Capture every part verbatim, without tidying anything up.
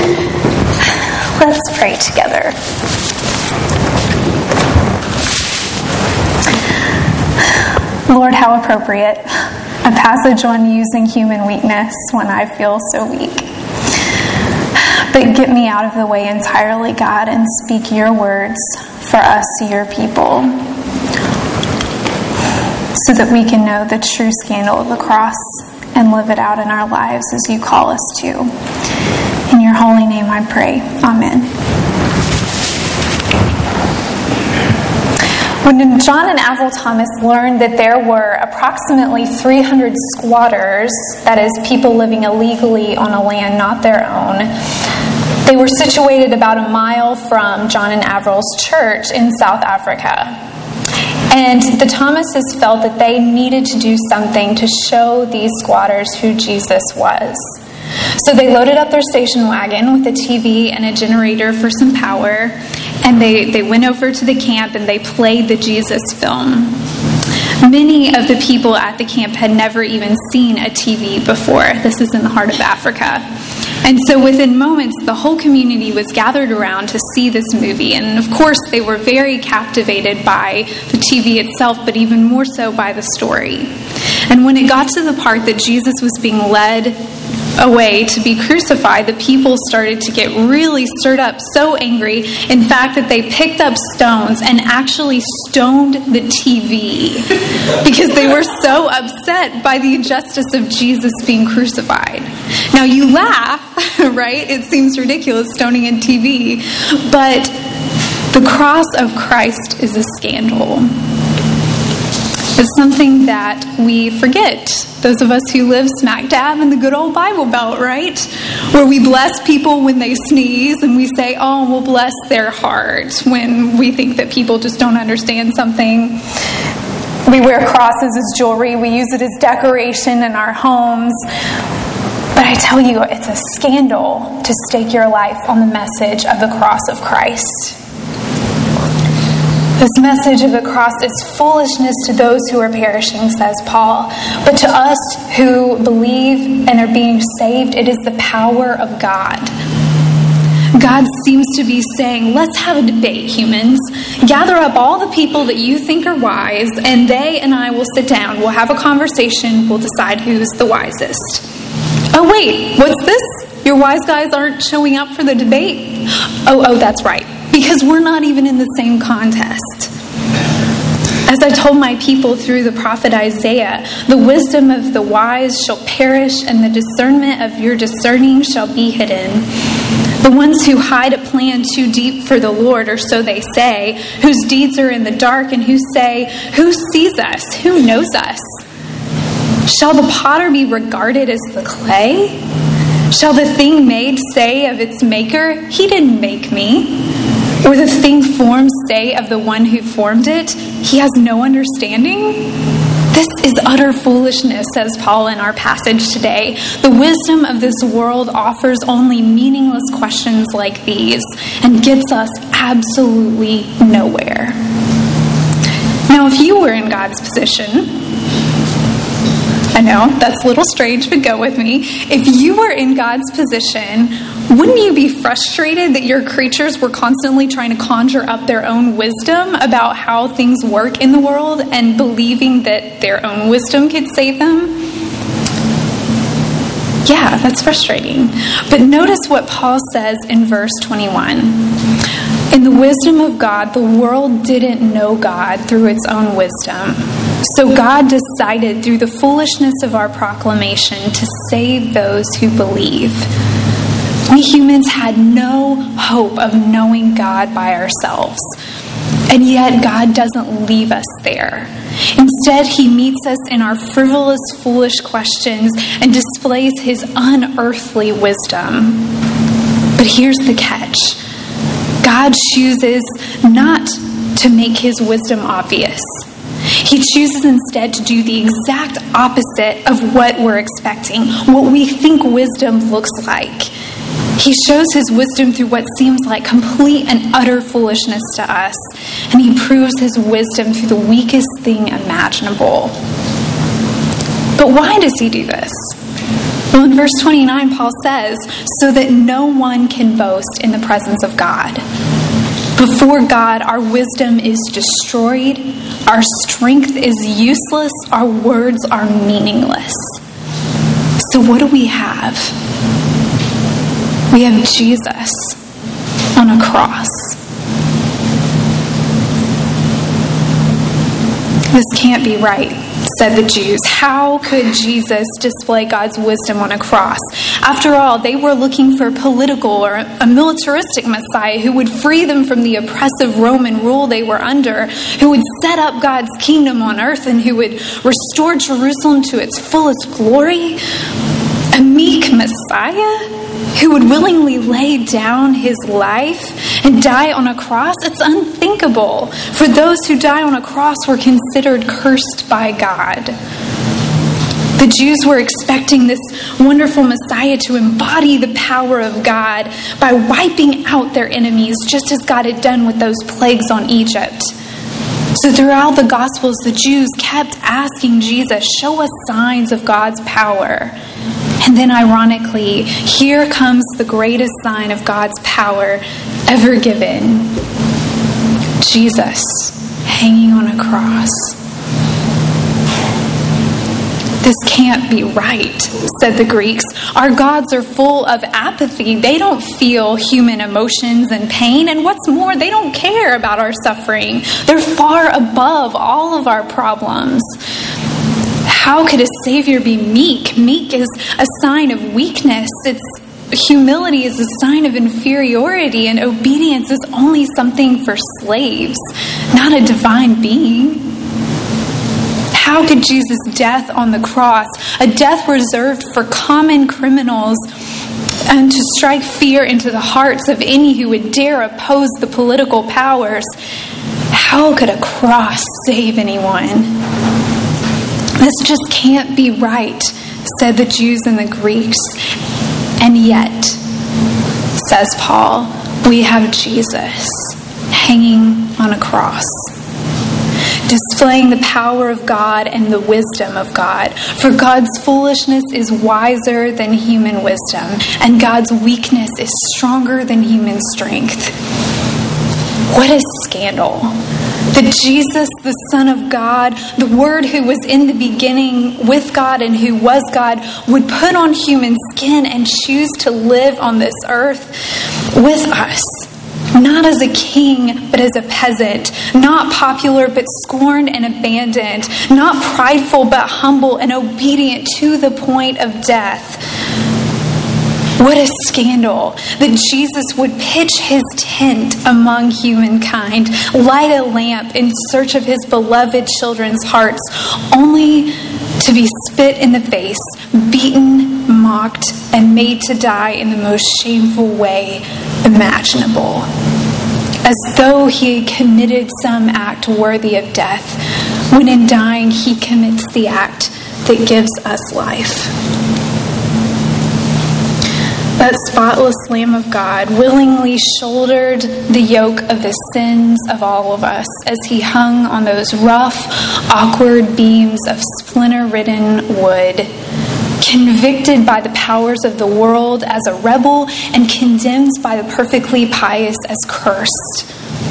Let's pray together. Lord, how appropriate. A passage on using human weakness when I feel so weak. But get me out of the way entirely, God, and speak your words for us, your people, so that we can know the true scandal of the cross and live it out in our lives as you call us to. In your holy name I pray. Amen. When John and Avril Thomas learned that there were approximately three hundred squatters, that is, people living illegally on a land not their own, they were situated about a mile from John and Avril's church in South Africa. And the Thomases felt that they needed to do something to show these squatters who Jesus was. So they loaded up their station wagon with a T V and a generator for some power, and they, they went over to the camp and they played the Jesus film. Many of the people at the camp had never even seen a T V before. This is in the heart of Africa. And so within moments, the whole community was gathered around to see this movie. And of course, they were very captivated by the T V itself, but even more so by the story. And when it got to the part that Jesus was being led away to be crucified, the people started to get really stirred up, so angry, in fact, that they picked up stones and actually stoned the T V because they were so upset by the injustice of Jesus being crucified. Now, you laugh, right? It seems ridiculous, stoning a T V, but the cross of Christ is a scandal. It's something that we forget. Those of us who live smack dab in the good old Bible Belt, right? Where we bless people when they sneeze and we say, oh, we'll bless their heart when we think that people just don't understand something. We wear crosses as jewelry. We use it as decoration in our homes. But I tell you, it's a scandal to stake your life on the message of the cross of Christ. This message of the cross is foolishness to those who are perishing, says Paul. But to us who believe and are being saved, it is the power of God. God seems to be saying, let's have a debate, humans. Gather up all the people that you think are wise, and they and I will sit down. We'll have a conversation. We'll decide who's the wisest. Oh, wait, what's this? Your wise guys aren't showing up for the debate? Oh, oh, that's right. Because we're not even in the same contest. As I told my people through the prophet Isaiah, the wisdom of the wise shall perish, and the discernment of your discerning shall be hidden. The ones who hide a plan too deep for the Lord, or so they say, whose deeds are in the dark, and who say, who sees us? Who knows us? Shall the potter be regarded as the clay? Shall the thing made say of its maker, he didn't make me? Or the thing formed say of the one who formed it, he has no understanding? This is utter foolishness, says Paul in our passage today. The wisdom of this world offers only meaningless questions like these and gets us absolutely nowhere. Now, if you were in God's position, I know, that's a little strange, but go with me. If you were in God's position, wouldn't you be frustrated that your creatures were constantly trying to conjure up their own wisdom about how things work in the world and believing that their own wisdom could save them? Yeah, that's frustrating. But notice what Paul says in verse twenty-one. In the wisdom of God, the world didn't know God through its own wisdom. So God decided through the foolishness of our proclamation to save those who believe. We humans had no hope of knowing God by ourselves. And yet God doesn't leave us there. Instead, he meets us in our frivolous, foolish questions and displays his unearthly wisdom. But here's the catch. God chooses not to make his wisdom obvious. He chooses instead to do the exact opposite of what we're expecting, what we think wisdom looks like. He shows his wisdom through what seems like complete and utter foolishness to us, and he proves his wisdom through the weakest thing imaginable. But why does he do this? Well, in verse twenty-nine, Paul says, so that no one can boast in the presence of God. Before God, our wisdom is destroyed, our strength is useless, our words are meaningless. So what do we have? We have Jesus on a cross. This can't be right, said the Jews. How could Jesus display God's wisdom on a cross? After all, they were looking for a political or a militaristic Messiah who would free them from the oppressive Roman rule they were under, who would set up God's kingdom on earth, and who would restore Jerusalem to its fullest glory. A meek Messiah who would willingly lay down his life and die on a cross? It's unthinkable. For those who die on a cross were considered cursed by God. The Jews were expecting this wonderful Messiah to embody the power of God by wiping out their enemies, just as God had done with those plagues on Egypt. So throughout the Gospels, the Jews kept asking Jesus, show us signs of God's power. And then ironically, here comes the greatest sign of God's power ever given. Jesus hanging on a cross. This can't be right, said the Greeks. Our gods are full of apathy. They don't feel human emotions and pain. And what's more, they don't care about our suffering. They're far above all of our problems. How could a Savior be meek? Meek is a sign of weakness. It's humility is a sign of inferiority, and obedience is only something for slaves, not a divine being. How could Jesus' death on the cross, a death reserved for common criminals, and to strike fear into the hearts of any who would dare oppose the political powers, how could a cross save anyone? This just can't be right, said the Jews and the Greeks. And yet, says Paul, we have Jesus hanging on a cross, displaying the power of God and the wisdom of God. For God's foolishness is wiser than human wisdom, and God's weakness is stronger than human strength. What a scandal. That Jesus, the Son of God, the Word who was in the beginning with God and who was God, would put on human skin and choose to live on this earth with us. Not as a king, but as a peasant. Not popular, but scorned and abandoned. Not prideful, but humble and obedient to the point of death. What a scandal that Jesus would pitch his tent among humankind, light a lamp in search of his beloved children's hearts, only to be spit in the face, beaten, mocked, and made to die in the most shameful way imaginable. As though he had committed some act worthy of death, when in dying he commits the act that gives us life. That spotless Lamb of God willingly shouldered the yoke of the sins of all of us as he hung on those rough, awkward beams of splinter-ridden wood, convicted by the powers of the world as a rebel and condemned by the perfectly pious as cursed.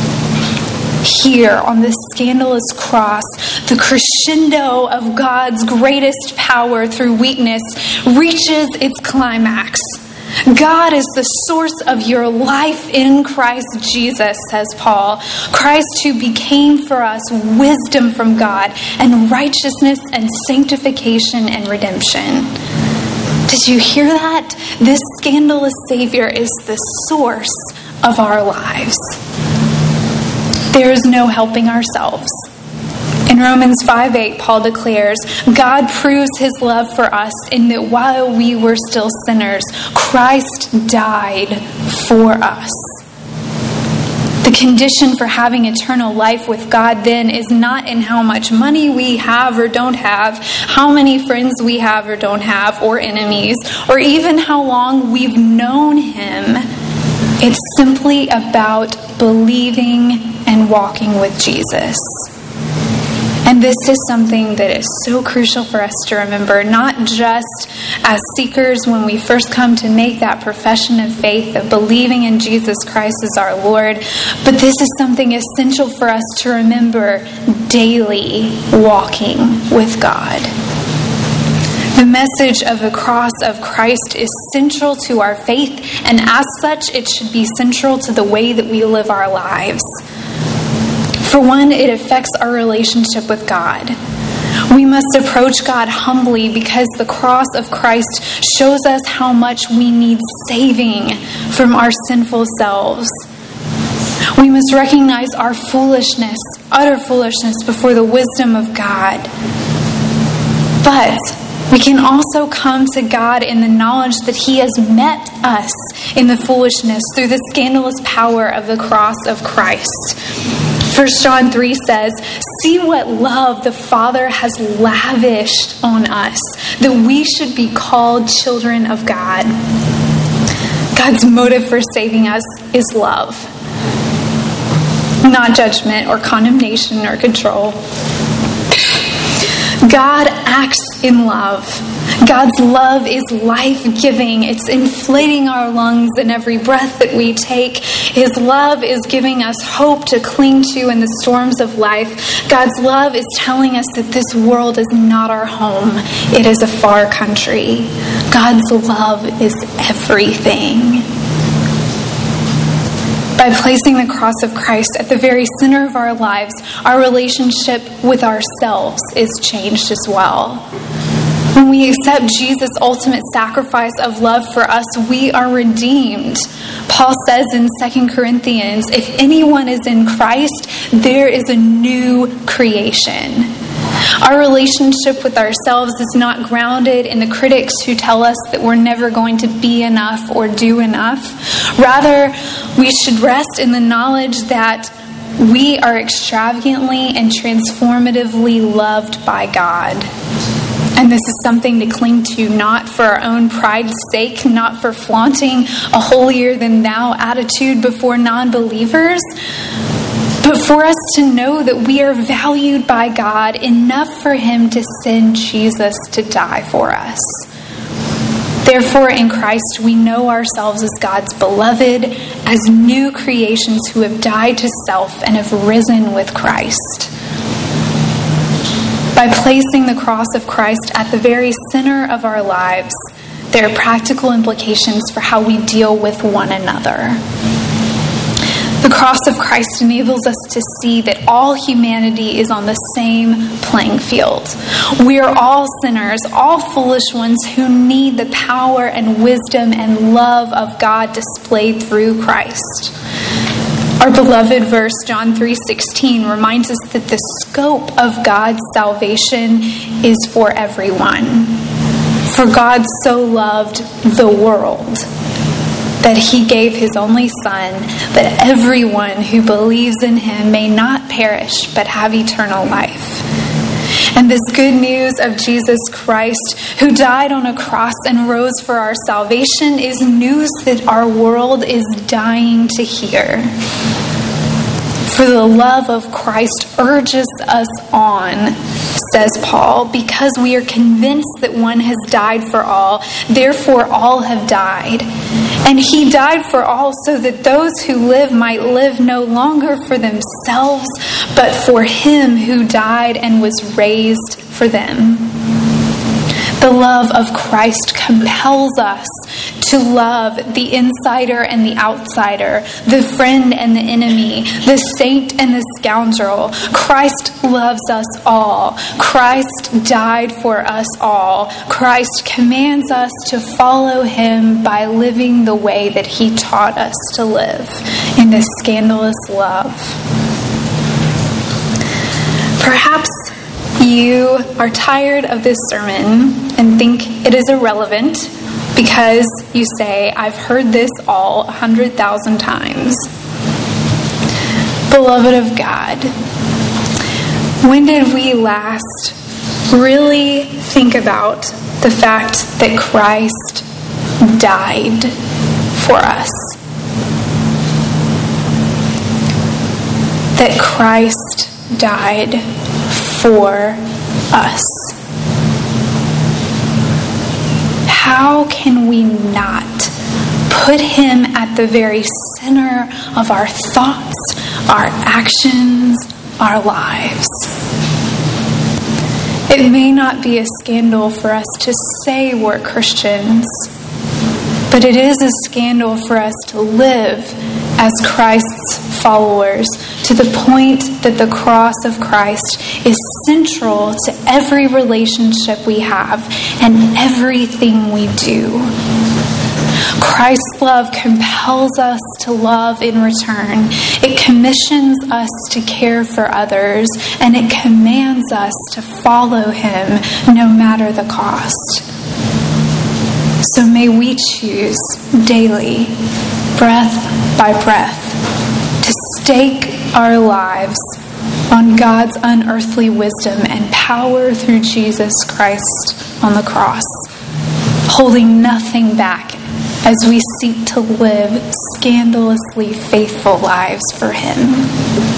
Here on this scandalous cross, the crescendo of God's greatest power through weakness reaches its climax. God is the source of your life in Christ Jesus, says Paul. Christ who became for us wisdom from God and righteousness and sanctification and redemption. Did you hear that? This scandalous Savior is the source of our lives. There is no helping ourselves. In Romans five eight, Paul declares, God proves his love for us in that while we were still sinners, Christ died for us. The condition for having eternal life with God then is not in how much money we have or don't have, how many friends we have or don't have, or enemies, or even how long we've known him. It's simply about believing and walking with Jesus. And this is something that is so crucial for us to remember, not just as seekers when we first come to make that profession of faith of believing in Jesus Christ as our Lord, but this is something essential for us to remember daily walking with God. The message of the cross of Christ is central to our faith, and as such, it should be central to the way that we live our lives. For one, it affects our relationship with God. We must approach God humbly because the cross of Christ shows us how much we need saving from our sinful selves. We must recognize our foolishness, utter foolishness, before the wisdom of God. But we can also come to God in the knowledge that He has met us in the foolishness through the scandalous power of the cross of Christ. First John three says, "See what love the Father has lavished on us, that we should be called children of God." God's motive for saving us is love, not judgment or condemnation or control. God acts in love. God's love is life-giving. It's inflating our lungs in every breath that we take. His love is giving us hope to cling to in the storms of life. God's love is telling us that this world is not our home. It is a far country. God's love is everything. By placing the cross of Christ at the very center of our lives, our relationship with ourselves is changed as well. When we accept Jesus' ultimate sacrifice of love for us, we are redeemed. Paul says in Second Corinthians, if anyone is in Christ, there is a new creation. Our relationship with ourselves is not grounded in the critics who tell us that we're never going to be enough or do enough. Rather, we should rest in the knowledge that we are extravagantly and transformatively loved by God. And this is something to cling to, not for our own pride's sake, not for flaunting a holier-than-thou attitude before non-believers, but for us to know that we are valued by God enough for Him to send Jesus to die for us. Therefore, in Christ, we know ourselves as God's beloved, as new creations who have died to self and have risen with Christ. By placing the cross of Christ at the very center of our lives, there are practical implications for how we deal with one another. The cross of Christ enables us to see that all humanity is on the same playing field. We are all sinners, all foolish ones who need the power and wisdom and love of God displayed through Christ. Our beloved verse, John three sixteen, reminds us that the scope of God's salvation is for everyone. For God so loved the world that He gave His only Son, that everyone who believes in Him may not perish but have eternal life. And this good news of Jesus Christ, who died on a cross and rose for our salvation, is news that our world is dying to hear. For the love of Christ urges us on, says Paul, because we are convinced that one has died for all, therefore all have died. And He died for all so that those who live might live no longer for themselves, but for Him who died and was raised for them. The love of Christ compels us to love the insider and the outsider, the friend and the enemy, the saint and the scoundrel. Christ loves us all. Christ died for us all. Christ commands us to follow Him by living the way that He taught us to live, in this scandalous love. Perhaps you are tired of this sermon and think it is irrelevant because you say, I've heard this all a hundred thousand times. Beloved of God, when did we last really think about the fact that Christ died for us? That Christ died for us. How can we not put him at the very center of our thoughts, our actions, our lives? It may not be a scandal for us to say we're Christians, but it is a scandal for us to live as Christ's followers to the point that the cross of Christ is central to every relationship we have and everything we do. Christ's love compels us to love in return. It commissions us to care for others, and it commands us to follow him no matter the cost. So may we choose daily, breath by breath, to stake our lives on God's unearthly wisdom and power through Jesus Christ on the cross, holding nothing back as we seek to live scandalously faithful lives for him.